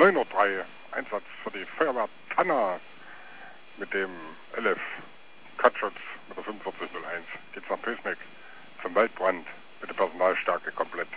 9:03 Uhr Einsatz für die Feuerwehr Tanner mit dem LF Cutschutz mit der 4501. Geht's nach Pößneck zum Waldbrand mit der Personalstärke komplett.